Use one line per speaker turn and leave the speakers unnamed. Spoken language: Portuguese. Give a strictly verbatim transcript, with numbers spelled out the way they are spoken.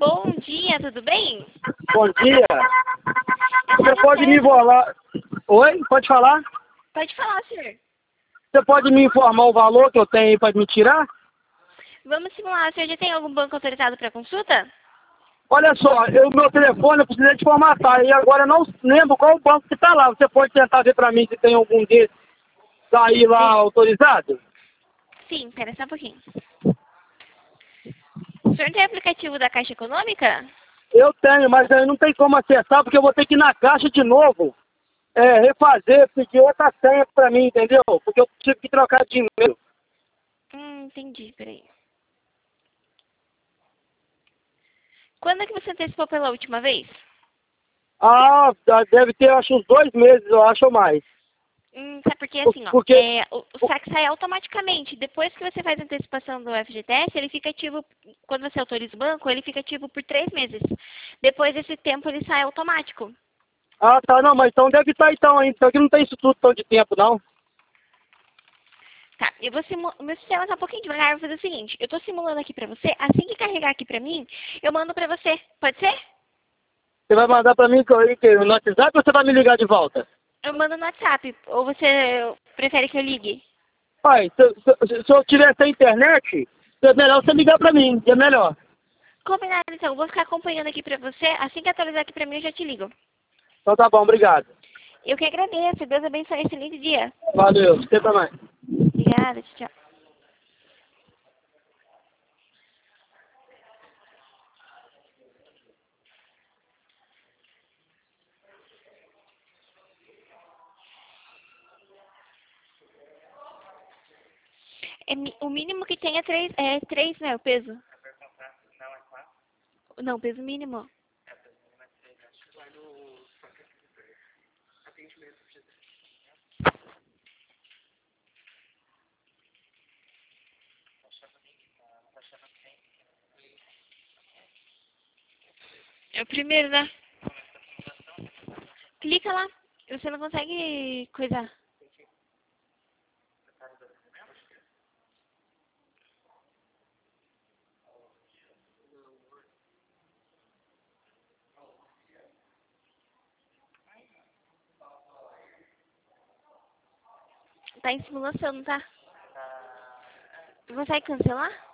Bom dia, tudo bem?
Bom dia. Você
Estava
pode me
certo.
informar... Oi? Pode falar?
Pode falar, senhor.
Você pode me informar o valor que eu tenho para me tirar?
Vamos simular. O senhor já tem algum banco autorizado para consulta?
Olha só, eu, meu telefone eu precisei de formatar e agora eu não lembro qual o banco que está lá. Você pode tentar ver para mim se tem algum desses aí lá
Sim.
autorizado?
Sim, pera só um pouquinho. O senhor tem aplicativo da Caixa Econômica?
Eu tenho, mas aí não tem como acessar porque eu vou ter que ir na caixa de novo. É, refazer, pedir outra senha para mim, entendeu? Porque eu tive que trocar de e-mail.
Hum, entendi, peraí. Quando é que você antecipou pela última vez?
Ah, deve ter, acho, uns dois meses, eu acho, ou mais.
Hum, sabe porque
Por-
assim, ó,
Porque
é, o, o saque sai automaticamente. Depois que você faz a antecipação do F G T S, ele fica ativo, quando você autoriza o banco, ele fica ativo por três meses. Depois desse tempo, ele sai automático.
Ah, tá, não, mas então deve estar então ainda, porque não tem isso tudo tão de tempo, não.
Tá, eu vou simular, o meu sistema tá um pouquinho devagar, eu vou fazer o seguinte, eu tô simulando aqui pra você, assim que carregar aqui pra mim, eu mando pra você, pode ser?
Você vai mandar pra mim que eu- que- no WhatsApp ou você vai me ligar de volta?
Eu mando no WhatsApp, ou você prefere que eu ligue?
Pai, se, se, se eu tiver sem internet, é melhor você ligar pra mim, que é melhor.
Combinado então, eu vou ficar acompanhando aqui pra você, assim que atualizar aqui pra mim eu já te ligo.
Então tá bom, obrigado.
Eu que agradeço, Deus abençoe, excelente dia.
Valeu, você também.
Obrigada, tchau. É, mi- o mínimo que tem é três, é três, né, o peso? Não, o peso mínimo. É o primeiro, né? Clica lá, você não consegue coisar. Tá em simulação, não tá? Consegue cancelar?